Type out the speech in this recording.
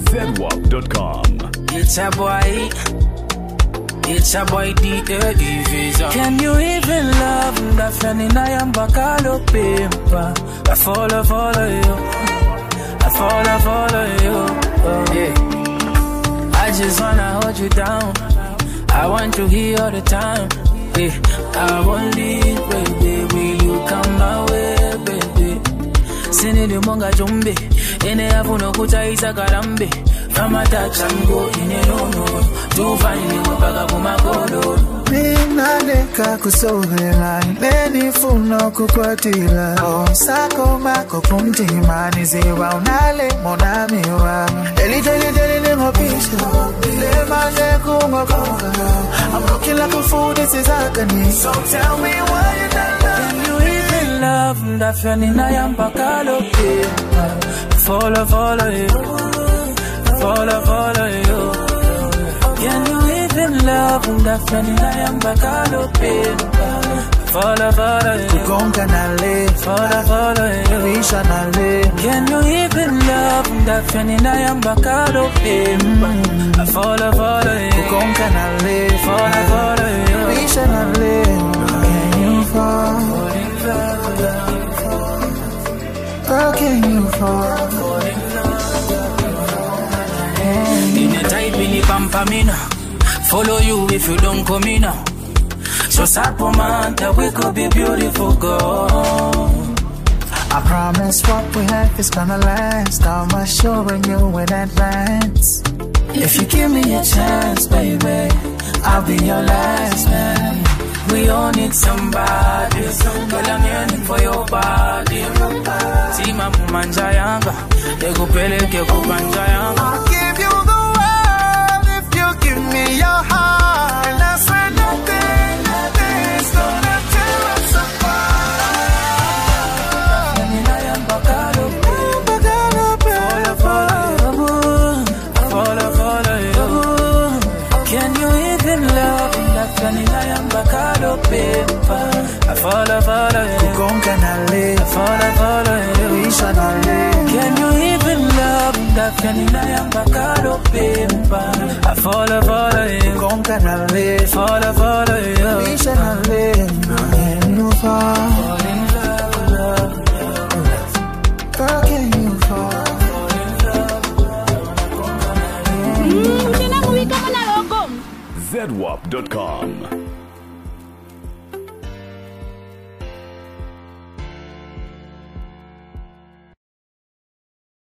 ZWAP.com. It's a boy D-Division. Can you even love that feeling I am bakalo paper? I follow you. I follow you. Yeah. I just wanna hold you down. I want you here all the time. Yeah. I won't leave, baby. Will you come my way, baby? Sini de monga jombe. Ene afuno kucha isa karambe. From a touch and go in a no. To find me wabaga kumagolo. Mina neka kusohela. Neni funo kukwatila. Sako mako kumtima. Niziwa unale monamiwa. Deli nengo pisho. Le mane kumakoka. I'm looking like a fool, this is agony. So tell me why you not love. Can you even love that feeling I am bakalo paper? Follow you. Follow you. Can you even love that feeling I am bakalo paper? Follow you. Kukonga nale. Follow you. Risha nale. Can you even love that feeling I am bakalo paper? Follow you. Kukonga nale. Follow you. Risha nale. Can you fall? Girl, can you fall? In a type in the pampamina. Follow you if you don't come in now. So sad woman that we could be beautiful girl. I promise what we have is gonna last. I'm assuring you in advance. If you give me a chance, baby, I'll be your last man. We all need somebody. Girl, I'm yearning for your body. See my manja yanga. Ego pele ke kubanja yanga. I'll give you the world if you give me your heart. And I swear nothing is gonna tear us apart. I am bakalo. Follow you. Can you even love that feeling I am bakalo paper? I follow you. Kukonga nale. Follow you. Risha nale. Can you even love that feeling I am bakalo paper? I follow you. Kukonga nale. Follow you. Risha nale. Can you fall? Girl, can you fall? ZWAP.com.